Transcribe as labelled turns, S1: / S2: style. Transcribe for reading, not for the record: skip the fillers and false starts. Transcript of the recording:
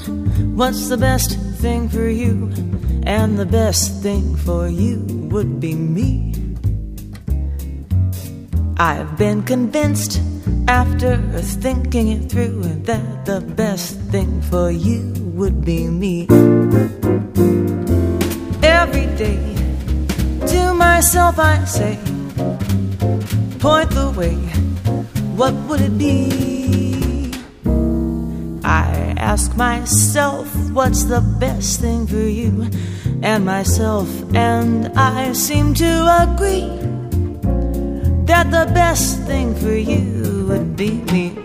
S1: what's the best thing for you? And the best thing for you would be me. I've been convinced after thinking it through that the best thing for you would be me. Every day to myself I say, point the way, what would it be? I ask myself, what's the best thing for you? And myself and I seem to agree that the best thing for you would be me.